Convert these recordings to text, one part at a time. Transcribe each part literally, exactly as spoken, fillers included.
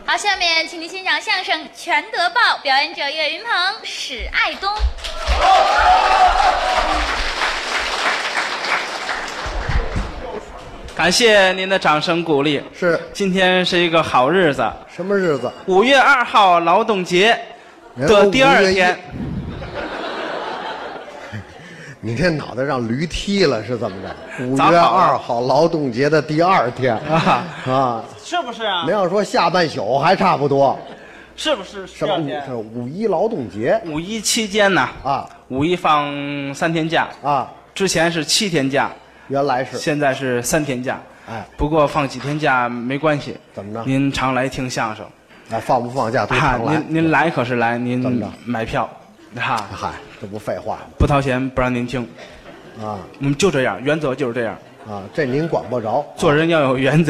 好，下面请您欣赏相声《全德报》，表演者岳云鹏、史爱东。 感谢您的掌声鼓励。 是， 今天是一个好日子。 什么日子？ 五月二号劳动节的第二天。 你这脑袋让驴踢了是怎么着？五月二号劳动节的第二天啊啊， 是不是啊？ 您要说下半宿还差不多， 是不是？ 什么是五一劳动节？ 五一期间呢？啊，五一放三天假啊，之前是七天假， 原来是， 现在是三天假。哎，不过放几天假没关系。 怎么着？ 您常来听相声。 哎，放不放假都常来。 您您来可是来，您怎么着？ 买票。哈， 嗨，这不废话吗？ 不掏钱不让您听， 啊， 我们就这样，原则就是这样。 啊，这您管不着。 做人要有原则。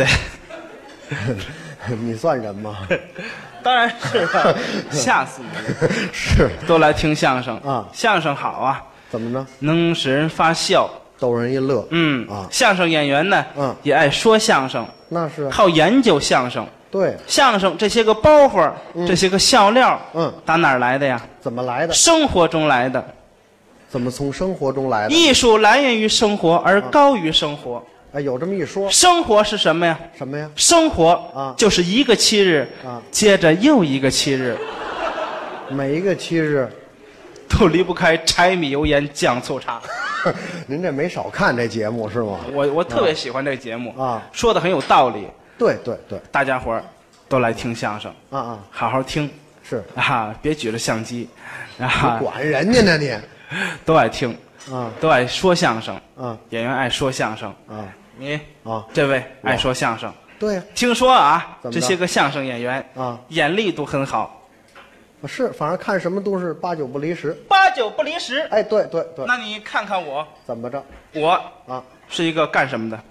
你算人吗？ 当然是了，吓死你了。 是， 都来听相声啊， 相声好啊。 怎么呢？ 能使人发笑， 逗人一乐。 嗯啊， 相声演员呢， 嗯， 也爱说相声。 那是好研究相声。 对， 相声这些个包袱， 嗯、 这些个笑料， 嗯， 打哪儿来的呀？ 怎么来的？ 生活中来的。 怎么从生活中来的？ 艺术来源于生活，而高于生活。 哎，有这么一说。 生活是什么呀？ 什么呀？ 生活啊， 就是一个七日啊， 接着又一个七日， 每一个七日都离不开柴米油盐酱醋茶。 您这没少看这节目是吗？ 我我特别喜欢这个节目啊， 说的很有道理。 对对对， 大家伙儿都来听相声啊啊， 好好听是啊，别举着相机啊， 管人家呢你， 都爱听啊， 都爱说相声啊， 演员爱说相声啊， 你啊， 这位爱说相声， 对呀， 听说啊，这些个相声演员啊， 眼力都很好， 是，反正看什么都是八九不离十， 八九不离十。 哎，对对对， 那你看看我怎么着？ 我啊是一个干什么的？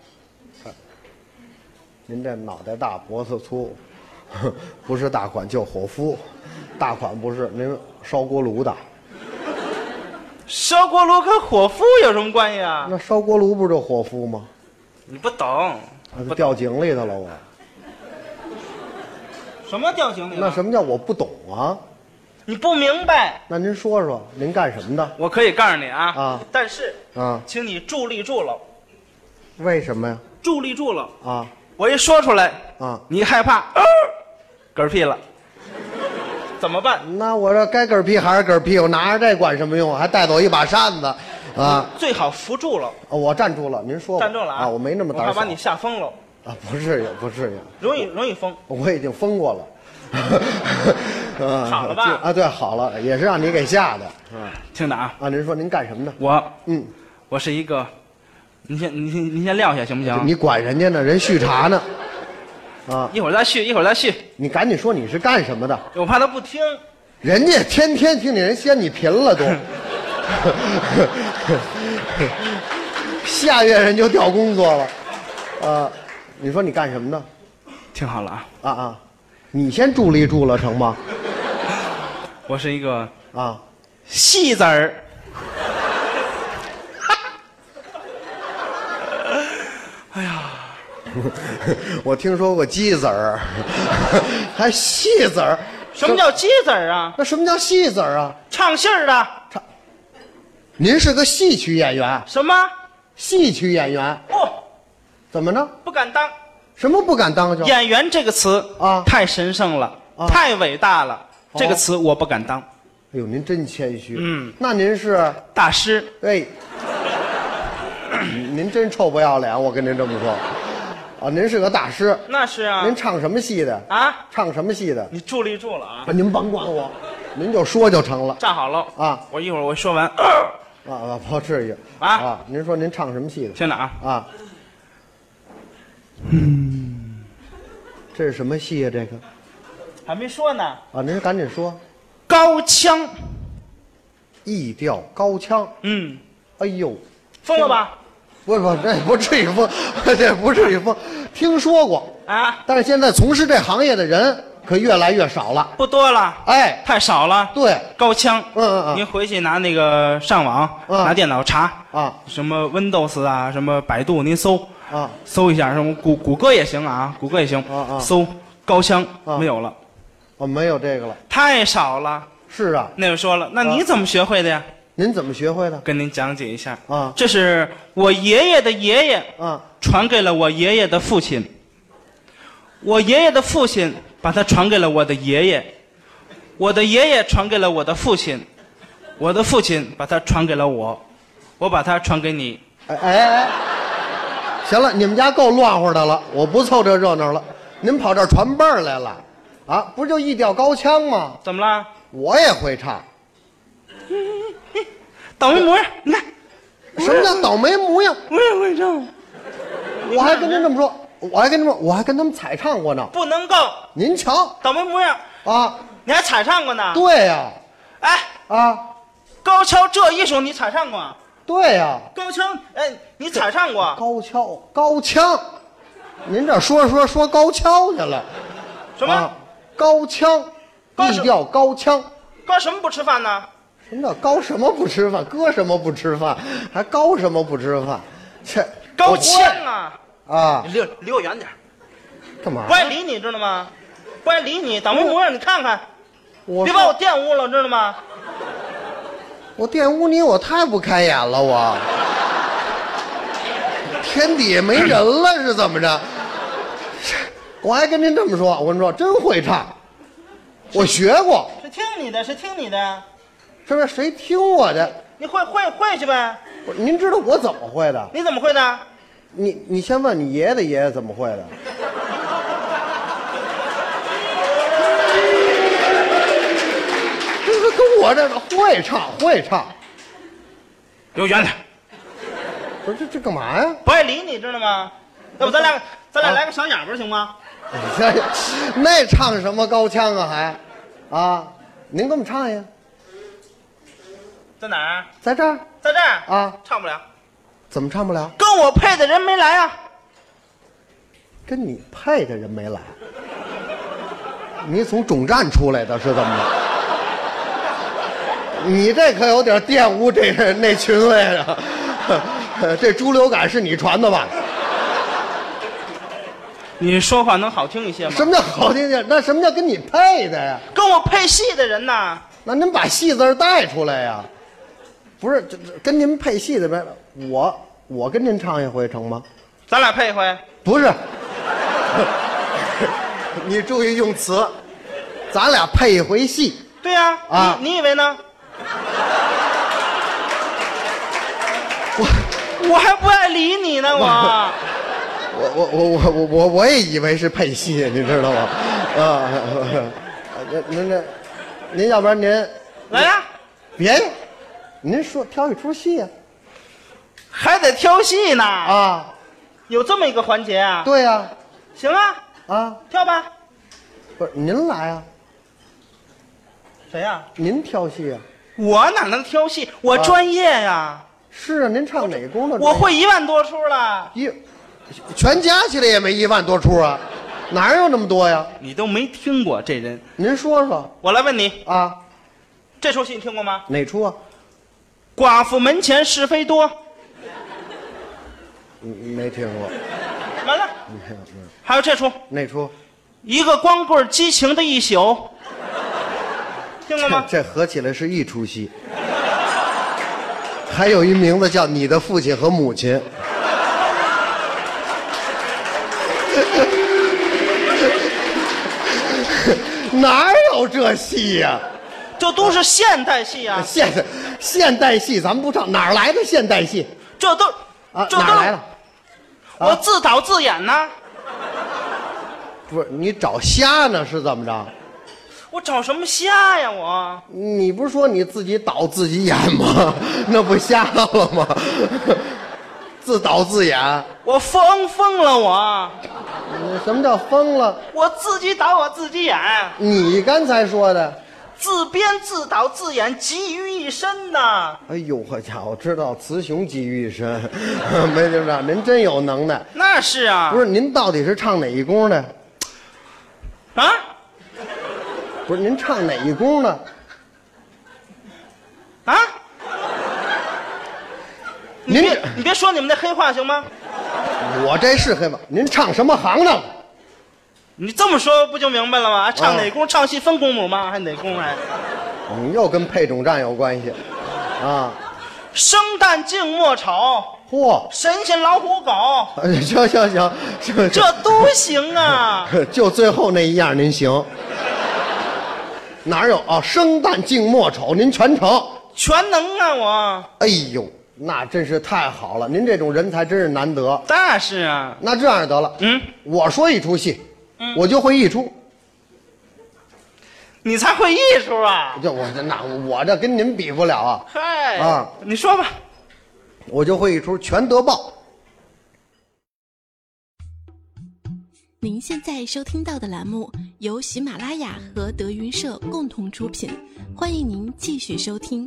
您这脑袋大脖子粗，不是大款就伙夫，大款不是您烧锅炉的。 烧锅炉跟伙夫有什么关系啊？ 那烧锅炉不就伙夫吗？ 你不懂， 不掉井里头了我。 什么掉井里？ 那什么叫我不懂啊？ 你不明白？ 那您说说，您干什么的？ 我可以告诉你啊啊， 但是啊， 请你注立住了。 为什么呀？ 注立住了啊！ 我一说出来啊， 你害怕，呃、嗝屁了，怎么办？ 那我这该嗝屁还是嗝屁，我拿着这管什么用？还带走一把扇子，啊！ 最好扶住了。 哦，我站住了，您说吧。 站住了啊！ 啊，我没那么胆小。 我怕把你吓疯了。 啊，不至于，不至于。 容易容易疯。 我已经疯过了。 啊、好了吧？ 啊，对，好了，也是让你给吓的。啊， 听着啊。 啊，您说您干什么的？ 我， 嗯， 我是一个。您先，您先，您先撂下行不行？ 你管人家呢，人续茶呢。啊， 一会儿再续，一会儿再续。 你赶紧说你是干什么的？ 我怕他不听。 人家天天听你，人嫌你贫了都。下月人就调工作了。啊，你说你干什么的？ 听好了啊。 啊啊，你先助力住了成吗？ 我是一个啊戏子儿。哎呀， 我听说过鸡子儿，还戏子儿。 什么叫鸡子儿啊？ 那什么叫戏子儿啊？ 唱戏儿的。 唱。您是个戏曲演员？ 什么？ 戏曲演员？ 哦， 怎么呢？ 不敢当。 什么不敢当？就演员这个词啊， 太神圣了， 啊、 太伟大了。 哦、 这个词我不敢当。 哎呦，您真谦虚。 嗯， 那您是大师。 哎。您真臭不要脸，我跟您这么说，啊，您是个大师， 那是啊。 您唱什么戏的啊？ 唱什么戏的？ 你注立住了啊！ 啊，您甭管我，您就说就成了。 站好了啊！ 我一会儿我说完。 啊啊，不至于啊啊！您说您唱什么戏的？ 听着啊啊！嗯，这是什么戏呀？这个还没说呢。 啊，您赶紧说。 高腔， 艺调高腔。 嗯。 哎呦， 疯了吧？ 不不，这不至于疯，这不至于疯。听说过啊， 但是现在从事这行业的人可越来越少了， 不多了， 哎， 太少了。 对， 高腔， 嗯嗯嗯， 您回去拿那个上网， 嗯、 拿电脑查啊， 什么 Windows 啊，什么百度，您搜啊， 搜一下，什么谷谷歌也行啊，谷歌也行， 啊啊， 搜高腔、啊、没有了。 哦，没有这个了， 太少了。 是啊， 那位说了，那你怎么学会的呀？ 啊、您怎么学会的？ 跟您讲解一下啊。 这是我爷爷的爷爷啊， 传给了我爷爷的父亲，我爷爷的父亲把它传给了我的爷爷，我的爷爷传给了我的父亲，我的父亲把它传给了我，我把它传给你。 哎哎哎，行了，你们家够乱乎的了，我不凑这热闹了。您跑这儿传辈儿来了，啊，不就一调高腔吗？ 怎么了？ 我也会唱。 倒霉模样，你看， 什么叫倒霉模样？ 我也会唱。 我还跟您这么说，我还跟您说，我还跟他们彩唱过呢。 不能够。 您瞧， 倒霉模样啊， 你还彩唱过呢？ 对呀。 哎啊， 高跷这一首你彩唱过？ 对呀。 高腔，哎，你彩唱过？ 高跷，高腔，您这说说说高跷去了。 什么？ 啊、高腔，一调高腔。 高什么不吃饭呢？ 什么叫高什么不吃饭？搁什么不吃饭？还高什么不吃饭？这高腔啊！ 啊， 离离我远点。 干嘛？ 不爱理你知道吗？不爱理你，倒霉模样你看看， 我别把我玷污了，知道吗？ 我玷污你，我太不开眼了，我天底下没人了是怎么着？我还跟您这么说，我跟你说，真会唱，我学过。 是听你的，是听你的， 是不是？谁听我的？ 你会会会去呗？ 您知道我怎么会的？ 你怎么会的？ 你你先问你爷爷的爷爷怎么会的？这个跟我这个会唱会唱， 离我远点。 不是这这干嘛呀？ 不爱理你知道吗？要不咱俩咱俩来个小哑巴行吗？ 这那唱什么高腔啊还？啊，您给我们唱一下。 在哪儿？ 在这儿。 在这儿啊， 唱不了。 怎么唱不了？ 跟我配的人没来啊。 跟你配的人没来。你从总站出来的是怎么着？你这可有点玷污这那群位了。这猪流感是你传的吧？ 你说话能好听一些吗？ 什么叫好听些？那什么叫跟你配的呀？ 跟我配戏的人呢？ 那您把戏字带出来呀。不是，这这跟您配戏的人，我我跟您唱一回成吗？ 咱俩配一回？ 不是，你注意用词，咱俩配一回戏。 对呀、啊， 啊， 你你以为呢？我我还不爱理你呢，我。 我我我我我我我也以为是配戏，你知道吗？啊，您这，您要不然您来呀， 别，您说挑一出戏呀、 啊，还得挑戏呢啊， 有这么一个环节啊？ 对呀、啊， 行啊， 啊， 挑吧。 不是您来啊？ 谁呀、啊？ 您挑戏啊？ 我哪能挑戏？我专业呀、 啊。是啊，您唱哪宫的？ 我会一万多出了。 一。全加起来也没一万多出啊，哪有那么多呀？ 你都没听过这人？ 您说说。 我来问你啊， 这出戏你听过吗？ 哪出啊？ 寡妇门前是非多。 没听过。 完了。还有这出？ 哪出？ 一个光棍激情的一宿。听过吗？ 这, 这合起来是一出戏。还有一名字叫《你的父亲和母亲》。哪有这戏呀、啊？ 这都是现代戏啊！ 现现代戏咱们不唱，哪儿来的现代戏？ 这都啊， 这都哪儿来了？ 我自导自演呢。 不是你找瞎呢是怎么着？ 我找什么瞎呀我？ 你不是说你自己导自己演吗？那不瞎了吗？自导自演。 我疯疯了我。 什么叫疯了？ 我自己导我自己演。 你刚才说的自编自导自演集于一身呐。 哎呦呵家伙，知道雌雄集于一身。没听着，您真有能耐。 那是啊。 不是您到底是唱哪一宫的？ 啊？ 不是您唱哪一宫的？ 啊？你别你别说你们那黑话行吗？ 我这是黑话，您唱什么行当？ 你这么说不就明白了吗？唱哪宫唱戏分公母吗？还哪宫还？ 你又跟配种站有关系，啊？ 生旦净末丑， 嚯， 神仙老虎狗， 哎行行行，这这都行啊！ 就最后那一样您行。哪有啊？生旦净末丑，您全成， 全能啊我！ 哎呦，那真是太好了，您这种人才真是难得。 那是啊。 那这样得了， 嗯， 我说一出戏， 嗯， 我就会一出。 你才会艺术啊？ 这我这那我这跟您比不了啊！ 嗨啊， 你说吧。 我就会一出全德报。 您现在收听到的栏目由喜马拉雅和德云社共同出品，欢迎您继续收听。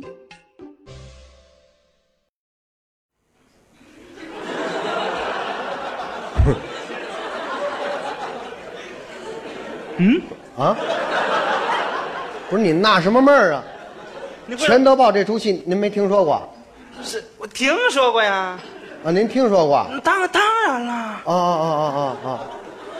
嗯啊，不是你纳什么闷儿啊？全德报这出戏您没听说过？ 是我听说过呀。 啊，您听说过？ 当当然了。 啊啊啊啊啊！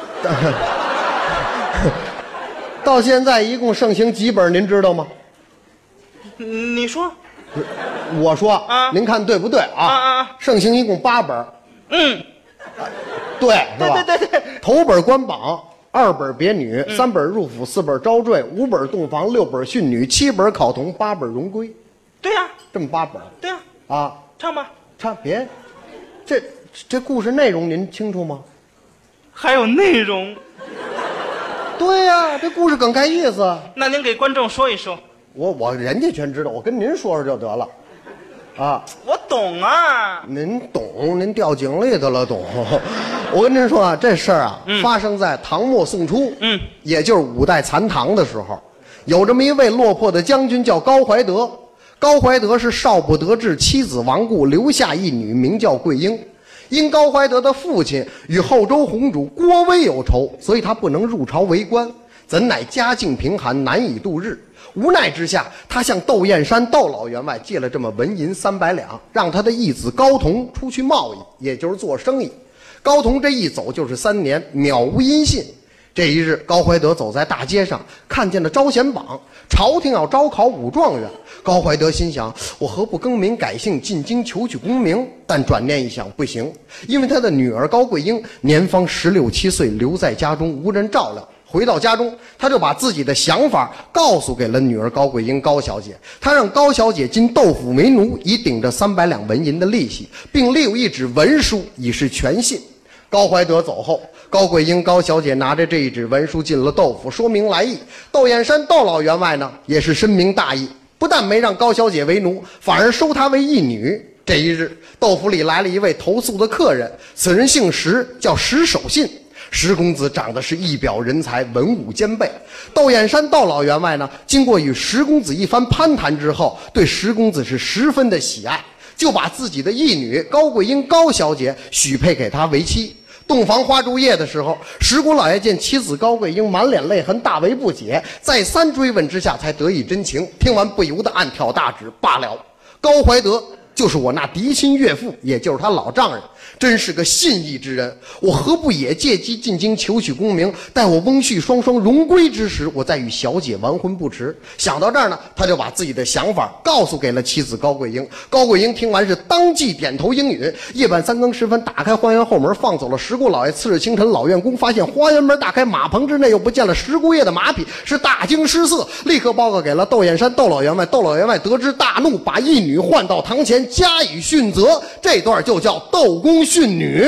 到现在一共盛行几本，您知道吗？ 你说。 我说啊， 您看对不对啊？ 啊啊！ 盛行一共八本。 嗯， 对，是吧？ 对对对对。 头本官榜，二本别女，嗯，三本入府，四本招赘，五本洞房，六本训女，七本考童，八本荣归。 对呀， 这么八本。 对呀。 啊， 唱吧。 唱别，这这故事内容您清楚吗？ 还有内容。 对呀，这故事梗概意思。 那您给观众说一说。 我我人家全知道，我跟您说说就得了。啊， 我懂啊。 您懂，您掉井里头了，懂。我跟您说啊，这事儿啊，嗯，发生在唐末宋初，嗯，也就是五代残唐的时候，有这么一位落魄的将军叫高怀德。高怀德是少不得志，妻子亡故，留下一女，名叫桂英。因高怀德的父亲与后周弘主郭威有仇，所以他不能入朝为官，怎奈家境贫寒，难以度日。无奈之下，他向窦燕山窦老员外借了这么文银三百两，让他的义子高同出去贸易，也就是做生意。高同这一走就是三年，渺无音信。这一日，高怀德走在大街上，看见了招贤榜，朝廷要招考武状元。高怀德心想，我何不更名改姓，进京求取功名？但转念一想，不行，因为他的女儿高桂英年方十六七岁，留在家中无人照料。回到家中，他就把自己的想法告诉给了女儿高桂英高小姐。他让高小姐进窦府为奴，以顶着三百两纹银的利息，并立有一纸文书，以示全信。高怀德走后，高桂英高小姐拿着这一纸文书进了窦府，说明来意。窦燕山窦老员外呢，也是深明大义，不但没让高小姐为奴，反而收她为义女。这一日，窦府里来了一位投宿的客人，此人姓石，叫石守信。石公子长得是一表人才，文武兼备。窦燕山窦老员外呢，经过与石公子一番攀谈之后，对石公子是十分的喜爱，就把自己的义女高桂英高小姐许配给他为妻。洞房花烛夜的时候，石鼓老爷见妻子高桂英满脸泪痕，大为不解，再三追问之下才得以真情。听完不由得暗挑大指，罢了，高怀德就是我那嫡亲岳父，也就是他老丈人，真是个信义之人。我何不也借机进京求取功名，待我翁婿双双荣归之时，我再与小姐完婚不迟。想到这儿呢，他就把自己的想法告诉给了妻子高桂英。高桂英听完是当即点头应允。夜半三更时分，打开花园后门，放走了石姑老爷。次日清晨，老院公发现花园门大开，马棚之内又不见了石姑爷的马匹，是大惊失色，立刻报告给了窦燕山窦老员外。窦老员外得知大怒，把义女唤到堂前加以训责。这段就叫窦公训女。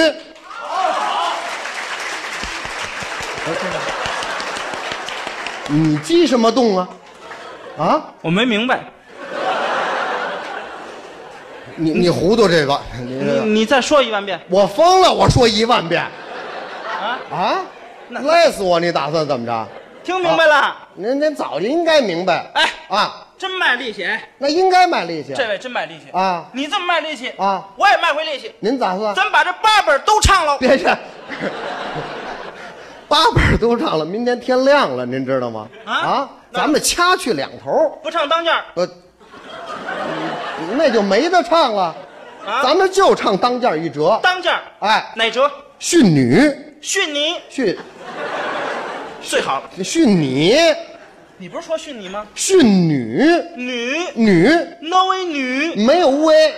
你激什么动啊？啊， 我没明白。 你你糊涂这个，你你你再说一万遍。 我疯了，我说一万遍。 啊啊，累死我！你打算怎么着？ 听明白了？ 啊、您您早就应该明白。 哎啊， 真卖力气。 那应该卖力气。 这位真卖力气啊！ 你这么卖力气啊， 我也卖回力气。 您咋算？ 咱把这八本都唱了。 别去。八本都唱了，明天天亮了，您知道吗？ 啊， 啊咱们掐去两头， 不唱当间呃，那就没得唱了。啊，咱们就唱当间一折。 当间， 哎， 哪折？ 训女。 训你。 训。 最好了。 训你， 你不是说训你吗？ 训女， 女女， 那位女， 没有喂。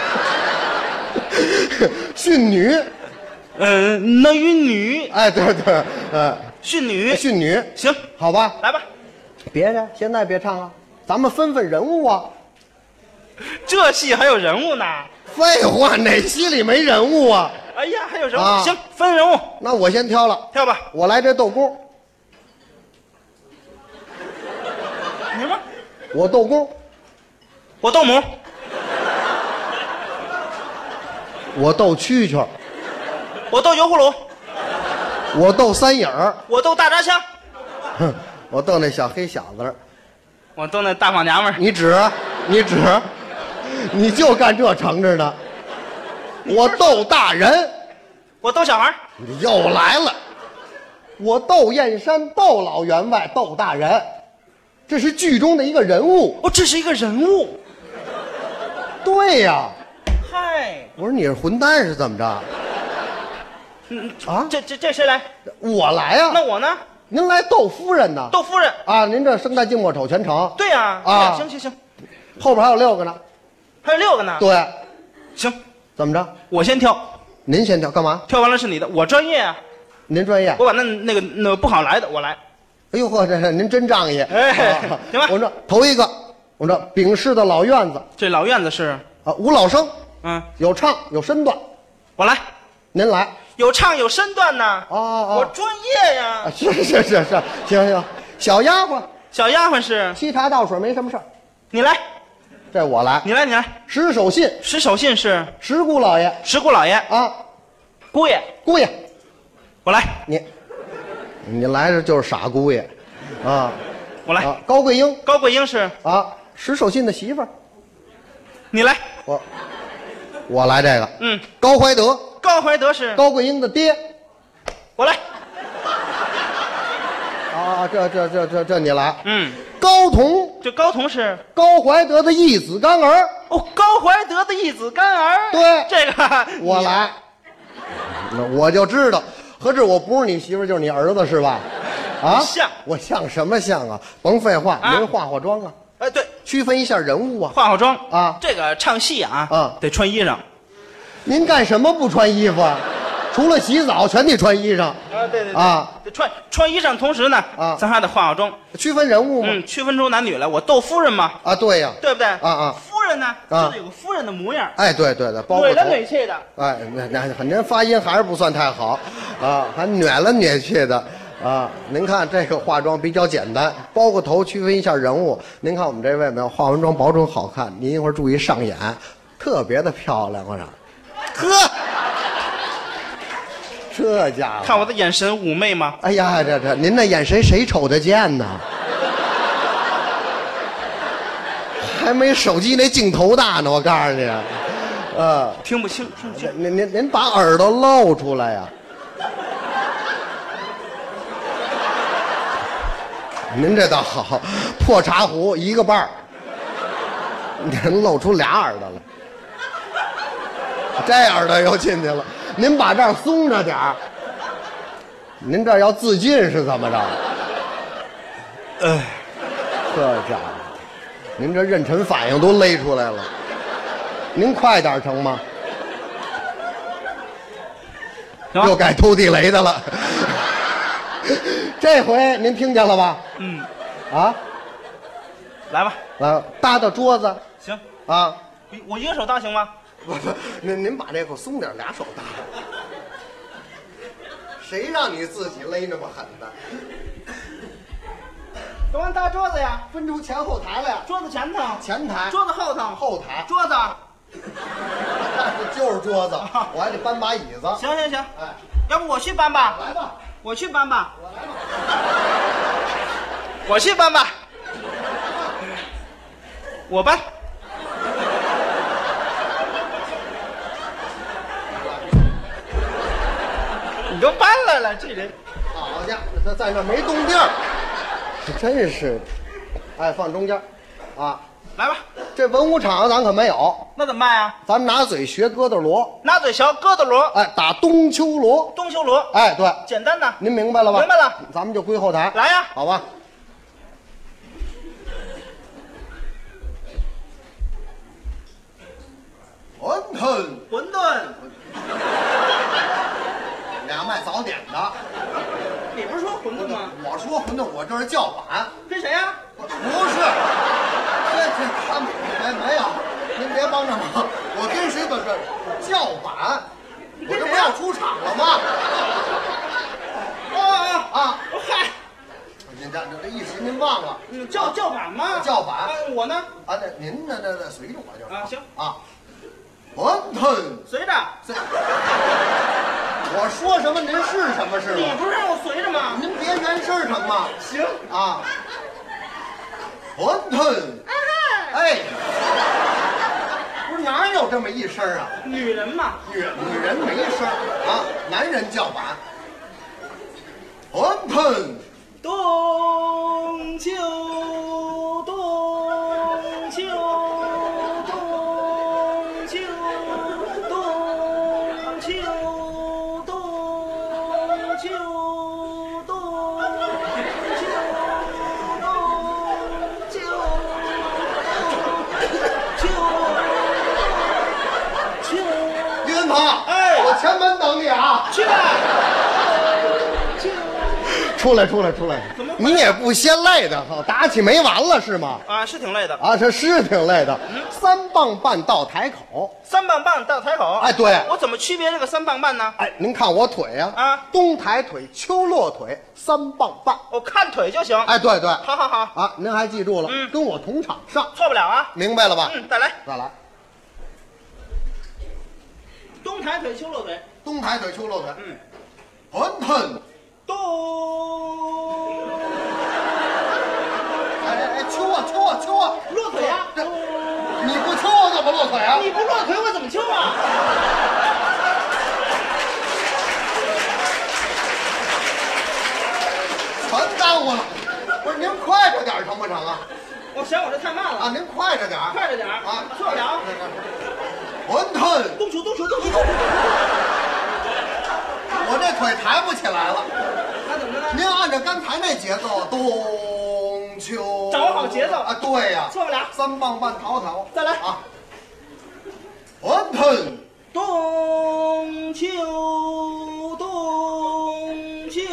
训女， 呃，那与女， 哎，对对，呃， 训女， 训女， 行， 好吧， 来吧。 别的现在别唱啊，咱们分分人物啊。 这戏还有人物呢？ 废话，哪戏里没人物啊？ 哎呀，还有人物， 啊行，分人物， 那我先挑了， 跳吧。 我来这豆公， 你吗？ 我豆公， 我豆母， 我豆蛐蛐， 我豆油葫芦， 我豆三影儿， 我豆大扎枪， 哼，我豆那小黑小子儿。 我豆那大胖娘们儿， 你指，你指，你就干这成着呢。我逗大人， 我豆小孩儿， 你又来了。我窦燕山，窦老员外，窦大人，这是剧中的一个人物。 哦，这是一个人物。 对呀， 嗨， 我说你是混蛋是怎么着？ 嗯啊这这这谁来？ 我来呀、 那我呢？ 您来窦夫人呢？ 窦夫人。 啊，您这生旦净末丑全成。 对呀， 啊对呀行行行， 后边还有六个呢。 还有六个呢。 对， 行， 怎么着？ 我先跳， 您先跳，干嘛？ 跳完了是你的，我专业啊， 您专业。 我把那那个那个不好来的我来。 哎呦呵，这是您真仗义。 哎啊行吧我说头一个，我说丙氏的老院子这老院子是， 啊，吴老生， 嗯， 有唱有身段， 我来， 您来。 有唱有身段呢。 哦哦我专业呀啊，。是是是是，行行。小丫鬟小丫鬟是， 沏茶倒水没什么事儿， 你来， 这我来。 你来，你来。 石守信， 石守信是石姑老爷石姑老爷， 啊， 姑爷， 姑爷， 我来， 你你来这就是傻姑爷，啊我来。 啊，高桂英高桂英是， 啊，石守信的媳妇儿， 你来。 我我来这个。 嗯， 高怀德， 高怀德是， 高桂英的爹我来。 啊，这这这这这你来。 嗯， 高同， 这高同是， 高怀德的义子干儿， 哦，高怀德的义子干儿。 对这个你。 我来。那我就知道，合着我不是你媳妇儿就是你儿子是吧？啊， 像我像什么像啊？甭废话， 啊您化化妆啊， 哎，对， 区分一下人物啊。 化化妆啊这个唱戏啊， 啊得穿衣裳。 您干什么不穿衣服啊？除了洗澡，全得穿衣裳。 啊，对对对啊， 得穿穿衣裳，同时呢， 啊咱还得化化妆， 区分人物嘛。 嗯，区分出男女来。我窦夫人嘛， 啊，对呀。 对不对？ 啊啊夫人呢，就啊得有个夫人的模样， 哎，对对对，包括蕊了头蕊气的。 哎，那那您发音还是不算太好，啊，还虐了虐去的，啊，您看这个化妆比较简单，包个头区分一下人物。您看我们这位没有化完妆，保准好看。您一会儿注意上眼，特别的漂亮，我说，呵，这家伙， 看我的眼神妩媚吗？ 哎呀，这这您那眼神谁瞅得见呢？还没手机那镜头大呢，我告诉你，呃。 听不清，听不清。 您您您把耳朵露出来呀！您这倒好，破茶壶一个半儿，您露出俩耳朵来，这耳朵又进去了。您把这儿松着点儿，您这儿要自尽是怎么着？ 哎， 这家伙，您这妊娠反应都勒出来了，您快点成吗？ 行吧又该偷地雷的了。这回您听见了吧？ 嗯， 啊， 来吧， 来搭到桌子行， 啊！ 我一个手搭行吗？ 不不，您您把这个松点，俩手搭。谁让你自己勒那么狠的？ 怎么搭桌子呀？ 分出前后台来呀！ 桌子前头， 前台、 桌子后头， 后台， 桌子。 就是桌子，我还得搬把椅子。 行行行， 哎， 要不我去搬吧？ 来吧， 我去搬吧。 我来吧。 我去搬吧。我搬。你都搬来了，这人。 好家伙，这在那没动地儿，真是，哎，放中间，啊， 来吧。 这文武场咱可没有， 那怎么办呀？ 咱们拿嘴学疙瘩锣， 拿嘴学疙瘩锣， 哎，打冬秋锣。 冬秋锣， 哎，对， 简单的。 您明白了吧？ 明白了， 咱们就归后台。 来呀， 好吧。馄饨， 馄饨， 俩卖早点的。 你不是说馄饨吗？ 我说馄饨，我这是叫板。 跟谁呀？ 不是，这这他们没没有，您别帮着忙。我跟谁的这叫板？我这不要出场了吗？ 啊啊啊！ 嗨， 您这这一时您忘了， 嗯，叫叫板吗？ 叫板。 啊，我呢？ 啊，那您呢？那那随着我就啊，行啊。馄饨， 随着。 这我说什么您是什么是吗？ 你不是让我随着吗？ 您别原事儿成吗？ 行啊。馄饨，哎，不是哪有这么一声啊？ 女人嘛， 女女人没声啊，男人叫板。馄饨， 冬秋冬秋冬秋冬秋冬秋冬秋秋于文鹏， 哎我前门等你啊！ 去吧。 出来，出来，出来！ 怎么你也不嫌累的哈？打起没完了是吗？ 啊，是挺累的。 啊，这是挺累的。三棒半到台口。 三棒半到台口。 哎，对， 我怎么区别这个三棒半呢？ 哎，您看我腿呀， 啊， 东抬腿，秋落腿，三棒半。 我看腿就行。 哎，对对， 好好好啊，您还记住了？ 嗯， 跟我同场上， 错不了啊。 明白了吧？ 嗯，再来， 再来， 东抬腿，秋落腿。 东抬腿，秋落腿。 嗯， 馄饨。 咚！ 哎哎哎，秋啊秋啊秋啊， 落腿啊！ 这你不秋我怎么落腿啊？ 你不落腿我怎么秋啊？ 全耽误了。不是您快着点成不成啊？ 我嫌我这太慢了啊，您快着点快着点啊， 错不了。 馄饨， 动手动手动手！ 我这腿抬不起来了。 那怎么着呢？ 您按照刚才那节奏，冬秋， 掌握好节奏啊！对呀， 错不了。 三棒半讨讨， 再来啊！馄饨， 冬秋冬秋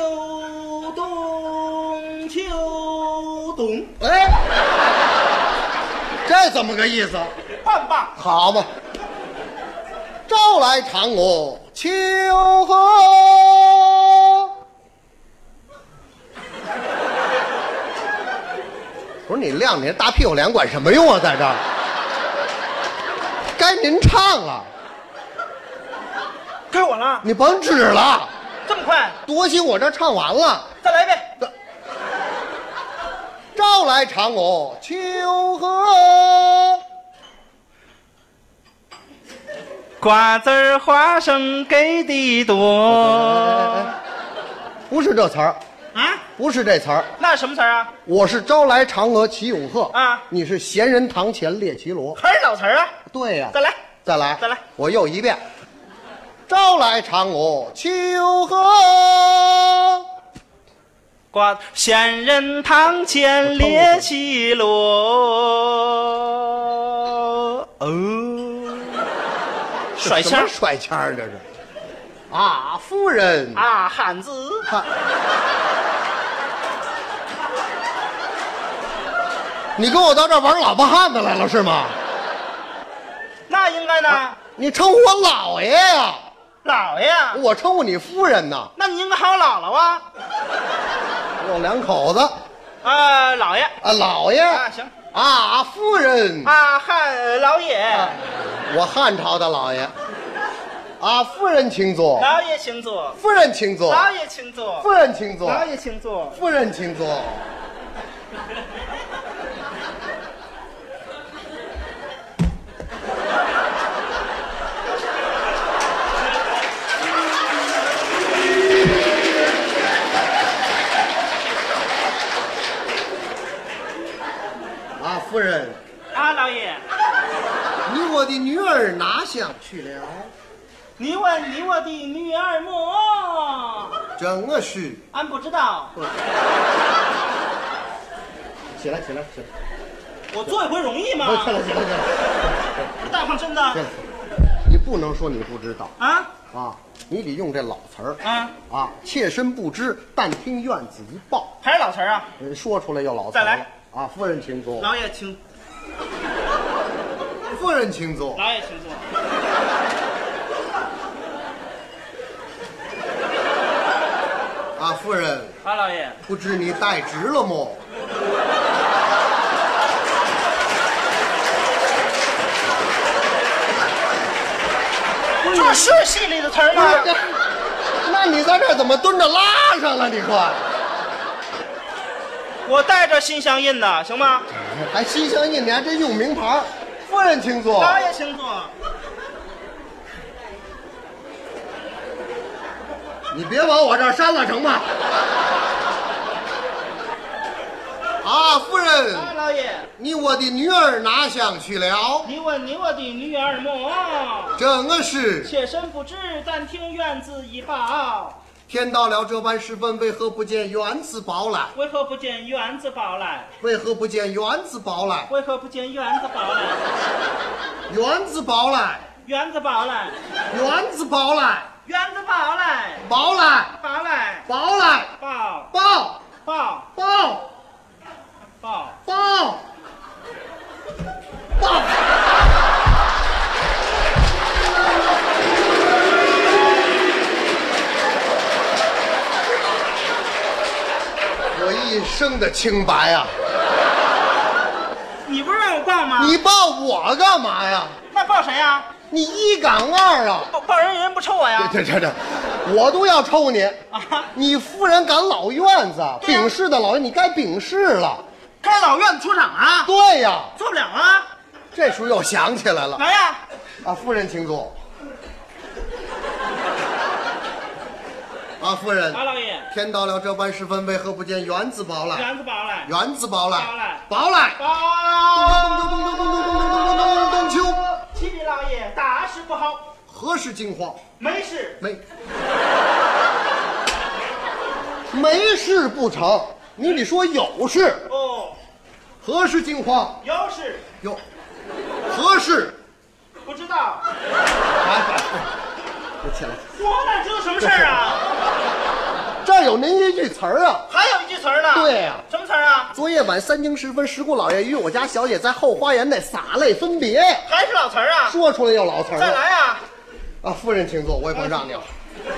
冬秋冬， 哎，这怎么个意思？ 半棒。 好嘛，朝来嫦娥秋荷。不是你亮你那大屁股脸管什么用啊？在这儿，该您唱了， 该我了。 你甭指了， 这么快？ 多心我这唱完了。 再来一遍。 朝来嫦娥秋荷， 瓜子儿花生给的多。 不是这词儿啊？ 不是这词儿。 那是什么词儿啊？ 我是朝来嫦娥起永鹤啊， 你是闲人堂前列绮罗。 还是老词儿啊？ 对呀、 再来， 再来， 再来， 我又一遍。朝来嫦娥秋荷， 挂闲人堂前列绮罗。哦，甩腔儿， 甩腔儿这是。啊，夫人啊，汉子。 哈你跟我到这儿玩老婆汉子来了是吗？ 那应该呢？ 你称呼我老爷呀、 老爷啊， 我称呼你夫人呢。 那你应该喊我姥姥啊。 我两口子啊，老爷。 啊，老爷啊，行。 啊，夫人啊，汉老爷。 我汉朝的老爷。啊，夫人请坐。 老爷请坐。 夫人请坐。 老爷请坐。 夫人请坐。 老爷请坐。 夫人请坐。啊，夫人， 啊，老爷， 你我的女儿哪乡去了？ 你问你我的女儿么？ 正是。 俺不知道。 起来，起来，起来！ 我做一回容易吗？ 起来，起来，起来！ 大胖真的。 你不能说你不知道啊啊！你得用这老词儿啊啊！切身不知，但听院子一报。 还是老词儿啊？ 说出来又老词儿。 再来啊！夫人请坐。 老爷请。 夫人请坐。 老爷请坐。 啊，夫人。 啊，老爷。 不知你待职了么？ 这是戏里的词儿吗？ 那你在这儿怎么蹲着拉上了？你说。 我带着心相印的，行吗？ 还心相印，你还真用名牌。夫人请坐。 老爷请坐。 你别往我这儿扇了，成吗？啊，夫人。 啊，老爷。 你我的女儿哪乡去了？ 你问你我的女儿么？ 正是。 妾身不知，但听院子一报。 天到了这般时分，为何不见院子报来？ 为何不见院子报来？ 为何不见院子报来？ 为何不见院子报来？ 院子报来。 院子报来。 院子报来。 院子报来。 报来。 报来。 报来。 报报报报报报报。我一生的清白啊！ 你不是让我报吗？ 你报我干嘛呀？ 那报谁呀？ 你一岗二啊！ 报报人，人不抽我呀？ 这这这，我都要抽你！ 啊！ 你夫人赶老院子，秉事的老爷，你该秉事了。 开老院子出场啊？ 对呀， 做不了啊！ 这时候又想起来了。 来呀！ 啊，夫人请坐。啊，夫人。 啊，老爷。 天到了这般时分，为何不见园子报来？ 园子报来。 园子报来。 报来。 报来。 报。 咚咚咚咚咚咚咚咚咚咚咚秋。 启禀老爷，大事不好。 何事惊慌？ 没事。 没。没事不成，你得说有事。 哦。 何事惊慌？ 有事。 有。何事？ 不知道。 来，我起来。 我哪知道什么事儿啊？ 这儿有您一句词儿啊。 还有一句词儿呢。 对呀、啊。 什么词儿啊？ 昨夜晚三更时分，石姑老爷与我家小姐在后花园内洒泪分别。 还是老词儿啊？ 说出来又老词儿了。 再来呀！ 啊，夫人请坐，我也甭让你了。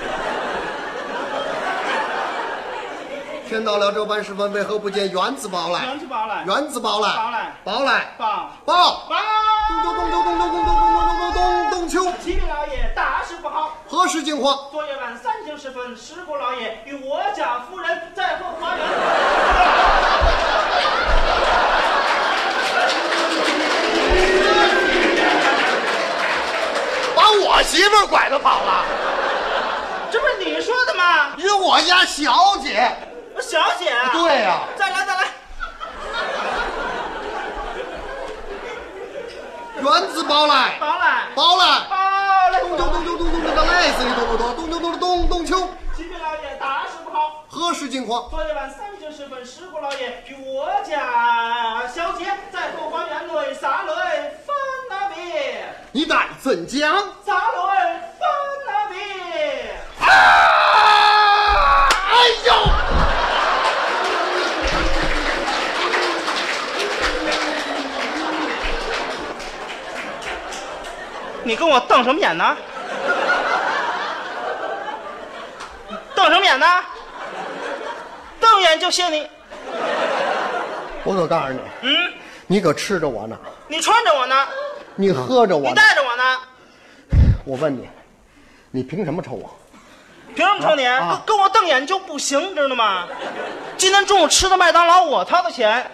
天到了这般时分，为何不见园子报来？ 园子报来。 园子报来。 报来。 报来。 报报。 报。 咚咚咚咚咚咚咚咚咚咚咚咚秋。 启禀老爷，大事不好。 何事惊慌？ 昨夜晚三更时分，石姑老爷与我家夫人在后花园。 把我媳妇儿拐着跑了。 这不是你说的吗？ 与我家小姐。 小姐啊。 对呀、啊。 再来再来。 园子报来。 报来。 报来。 报来。 咚咚咚咚咚咚咚，累死你咚咚咚咚咚咚咚咚秋。 启禀老爷，大事不好。 何事惊慌？ 昨夜晚三更时分，石姑老爷与我家小姐在后花园内洒泪分了别。 你待怎讲？ 洒泪分了别。 啊！哎呦！ 你跟我瞪什么眼呢？瞪什么眼呢？瞪眼就谢你。 我可告诉你， 嗯， 你可吃着我呢， 你穿着我呢， 你喝着我你呢。 带着我呢。 我问你，你凭什么抽我？ 凭什么抽你？ 啊啊跟跟我瞪眼就不行，知道吗？今天中午吃的麦当劳我掏的钱。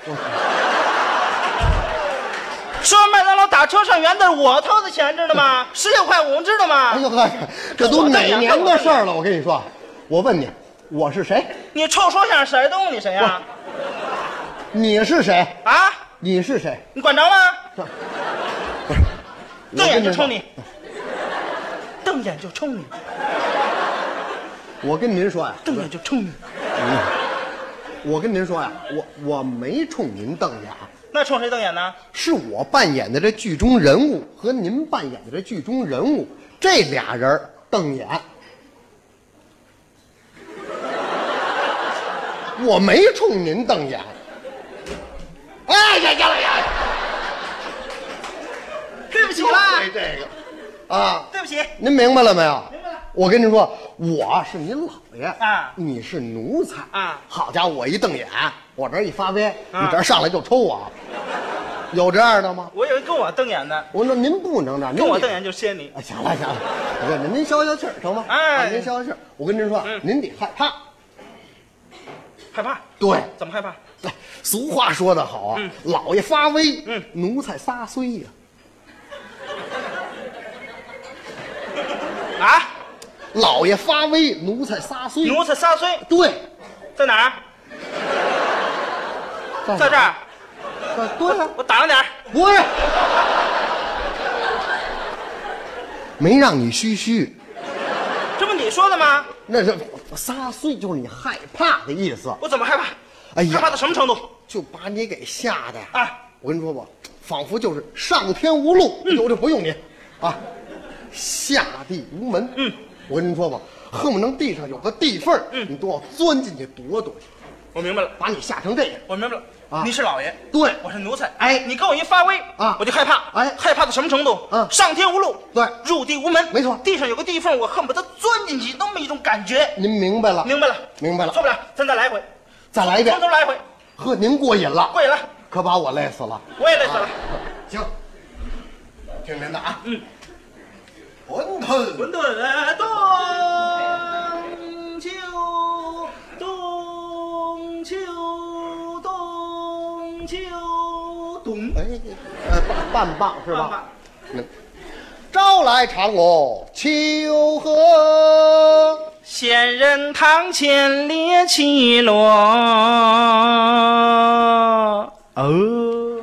吃完麦当劳打车上园子，我掏的钱，知道吗？十六块五，知道吗？ 哎呦呵，这都哪年的事儿了？我跟你说，我问你，我是谁？ 你臭说相声史爱东，你谁呀、 你是谁？ 啊？ 你是谁？ 你管着吗？ 瞪眼就冲你，瞪眼就冲你， 我跟您说呀， 瞪眼就冲你。 嗯，我跟您说呀，我我没冲您瞪眼， 那冲谁瞪眼呢？ 是我扮演的这剧中人物和您扮演的这剧中人物这俩人瞪眼。我没冲您瞪眼。哎呀呀呀！ 对不起啦， 这个啊， 对不起， 您明白了没有？ 明白了。 我跟您说，我是您老爷啊， 你是奴才啊。 好家伙，我一瞪眼，我这一发威，你这上来就抽我，有这样的吗？ 我以为跟我瞪眼呢。 我说您不能这样， 跟我瞪眼就掀你。 哎，行了行了，您您消消气儿成吗？ 哎， 您消消气儿。我跟您说，您得害怕。 害怕？ 对， 怎么害怕？ 哎，俗话说得好啊，老爷发威，嗯，奴才撒衰呀。 啊！ 老爷发威，奴才撒衰。 奴才撒衰？ 对， 在哪儿？在这儿。 对呀， 我挡着点儿。 不是，没让你嘘嘘。 这不你说的吗？ 那是撒碎，就是你害怕的意思。 我怎么害怕？ 哎呀， 害怕到什么程度？ 就把你给吓的呀！ 啊， 我跟你说吧，仿佛就是上天无路，我就不用你，啊，下地无门。嗯，我跟你说吧，恨不能地上有个地缝，嗯，你都要钻进去躲躲去。 我明白了， 把你吓成这样。 我明白了。 啊， 你是老爷， 对， 我是奴才。 哎， 你跟我一发威啊， 我就害怕。 哎， 害怕到什么程度？ 嗯， 上天无路， 对， 入地无门。 没错， 地上有个地缝，我恨不得钻进去，那么一种感觉。 您明白了？ 明白了， 明白了。 错不了，咱再来一回， 再来一遍， 从头来一回。 呵，您过瘾了， 过瘾了， 可把我累死了。 我也累死了。 行，听您的啊。 嗯， 馄饨， 馄饨冬秋冬秋冬秋冬。 哎，呃，半半棒是吧？ 半棒。 嗯，朝来嫦娥秋荷， 仙人堂前列绮罗。哦，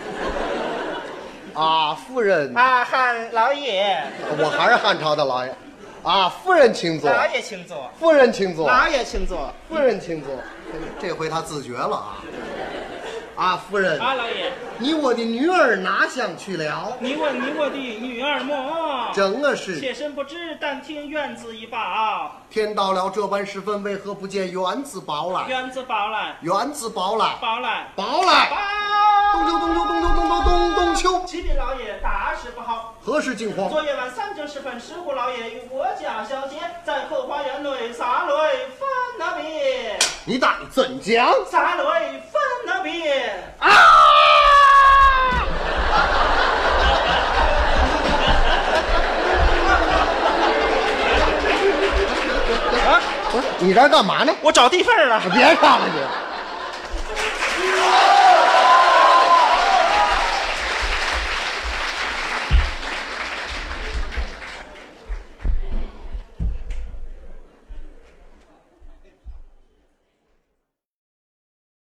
啊，夫人， 啊，汉老爷， 我还是汉朝的老爷。啊，夫人请坐。 老爷请坐。 夫人请坐。 老爷请坐。 夫人请坐。这回他自觉了啊。啊，夫人。 啊，老爷。 你我的女儿哪乡去了？ 你问你我的女儿么？ 正个是。 妾身不知，但听园子一报。 天到了这般时分，为何不见园子报来？ 园子报来。 园子报来。 报来。 报来。 报。 冬秋冬秋冬秋冬秋冬冬秋。 启禀老爷，大事不好。 何事惊慌？ 昨夜晚三更时分，石虎老爷与我家小姐在后花园内撒泪分了别。 你大怎讲？ 撒泪分了别啊！ 啊！ 不是你这干嘛呢？ 我找地缝了。 别唱了你。